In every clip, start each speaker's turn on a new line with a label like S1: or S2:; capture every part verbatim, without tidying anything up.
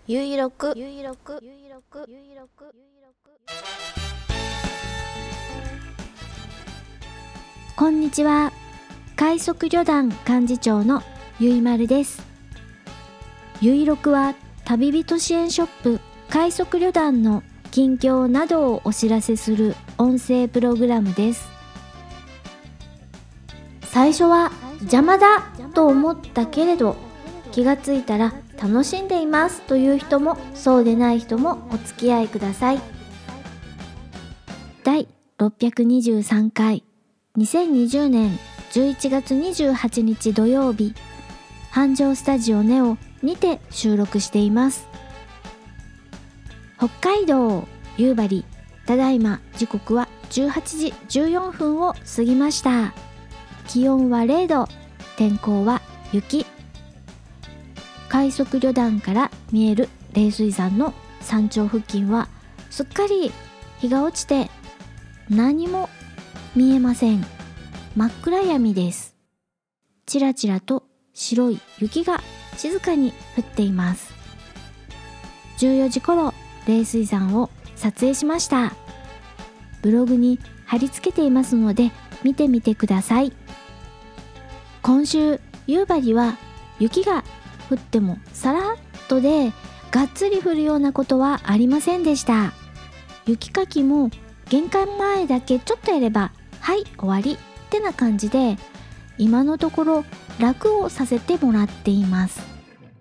S1: ゆいろくゆいろくゆいろくゆいろく
S2: こんにちは。快速旅団幹事長のゆいまるです。ゆいろくは旅人支援ショップ快速旅団の近況などをお知らせする音声プログラムです。最初は邪魔だと思ったけれど、気がついたら楽しんでいますという人もそうでない人もお付き合いください。だいろっぴゃくにじゅうさんかいにせんにじゅうねんじゅういちがつにじゅうはちにち土曜日、繁盛スタジオネオにて収録しています。北海道夕張、ただいま時刻はじゅうはちじじゅうよんぷんを過ぎました。気温はれいど、天候は雪。快速旅団から見える冷水山の山頂付近はすっかり日が落ちて何も見えません。真っ暗闇です。ちらちらと白い雪が静かに降っています。じゅうよじ頃、冷水山を撮影しました。ブログに貼り付けていますので見てみてください。今週夕張は雪が降ってもさらっとでがっつり降るようなことはありませんでした。雪かきも玄関前だけちょっとやればはい終わりってな感じで、今のところ楽をさせてもらっています。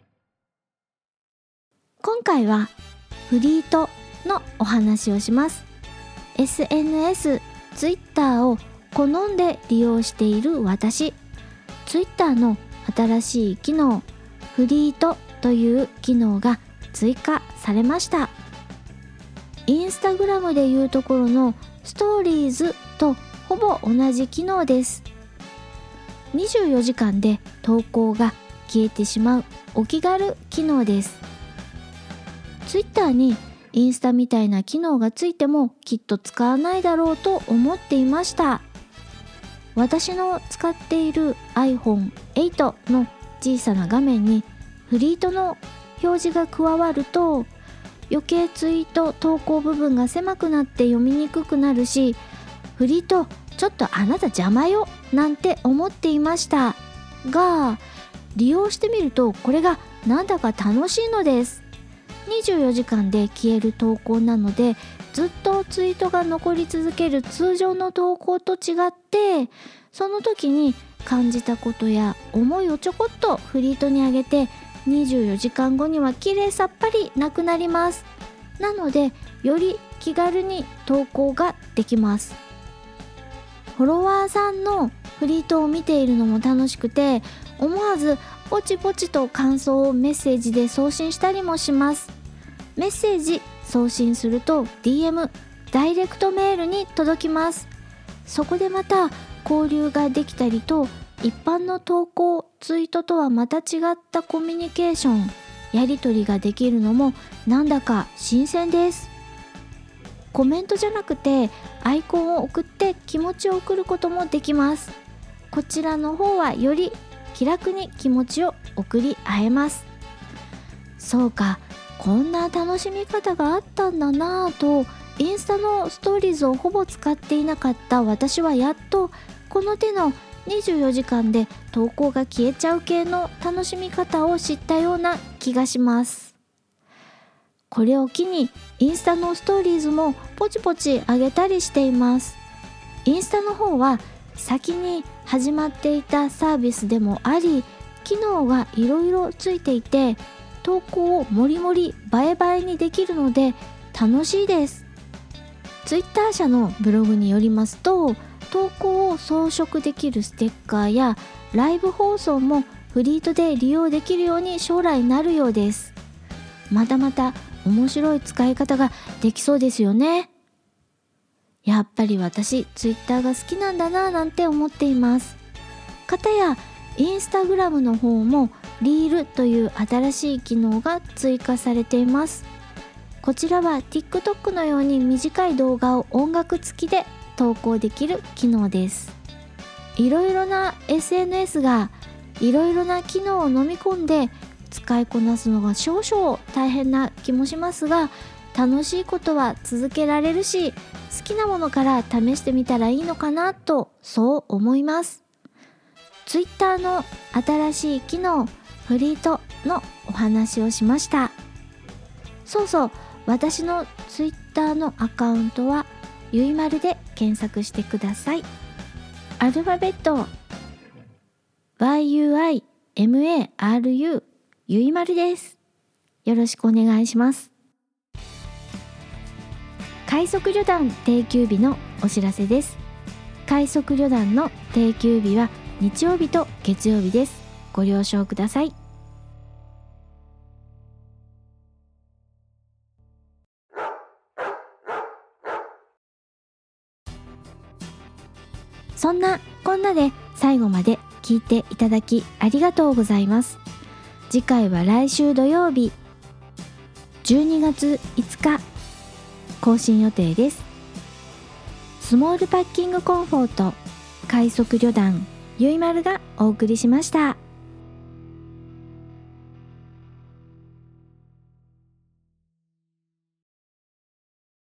S2: 今回はフリートのお話をします。 エスエヌエス、ツイッターを好んで利用している私、ツイッターの新しい機能フリートという機能が追加されました。インスタグラムでいうところのストーリーズとほぼ同じ機能です。にじゅうよじかんで投稿が消えてしまうお気軽機能です。ツイッターにインスタみたいな機能がついてもきっと使わないだろうと思っていました。私の使っている アイフォンエイト の小さな画面にフリートの表示が加わると、余計ツイート投稿部分が狭くなって読みにくくなるし、フリートちょっとあなた邪魔よなんて思っていましたが、利用してみるとこれがなんだか楽しいのです。にじゅうよじかんで消える投稿なので、ずっとツイートが残り続ける通常の投稿と違って、その時に感じたことや思いをちょこっとフリートにあげて、にじゅうよじかんごにはきれいさっぱりなくなります。なのでより気軽に投稿ができます。フォロワーさんのフリートを見ているのも楽しくて、思わずポチポチと感想をメッセージで送信したりもします。メッセージ送信すると ディーエム ダイレクトメールに届きます。そこでまた交流ができたりと、一般の投稿ツイートとはまた違ったコミュニケーションやり取りができるのもなんだか新鮮です。コメントじゃなくてアイコンを送って気持ちを送ることもできます。こちらの方はより気楽に気持ちを送り合えます。そうか、こんな楽しみ方があったんだなぁと、インスタのストーリーズをほぼ使っていなかった私はやっとこの手のにじゅうよじかんで投稿が消えちゃう系の楽しみ方を知ったような気がします。これを機にインスタのストーリーズもポチポチ上げたりしています。インスタの方は先に始まっていたサービスでもあり、機能がいろいろついていて、投稿をもりもり映え映えにできるので楽しいです。ツイッター社のブログによりますと、投稿を装飾できるステッカーやライブ放送もフリートで利用できるように将来なるようです。またまた面白い使い方ができそうですよね。やっぱり私ツイッターが好きなんだなぁなんて思っています。かたやインスタグラムの方もリールという新しい機能が追加されています。こちらは TikTok のように短い動画を音楽付きで投稿できる機能です。いろいろな エスエヌエス がいろいろな機能を飲み込んで使いこなすのが少々大変な気もしますが、楽しいことは続けられるし、好きなものから試してみたらいいのかなとそう思います。Twitter の新しい機能フリートのお話をしました。そうそう、私の Twitter のアカウントはゆいまるで検索してください。アルファベット ワイユーアイエムエーアールユー ゆいまるです。よろしくお願いします。快速旅団定休日のお知らせです。快速旅団の定休日は日曜日と月曜日です。ご了承ください。そんなこんなで最後まで聞いていただきありがとうございます。次回は来週土曜日じゅうにがついつか更新予定です。スモールパッキングコンフォート快速旅団ゆいまるがお送りしました。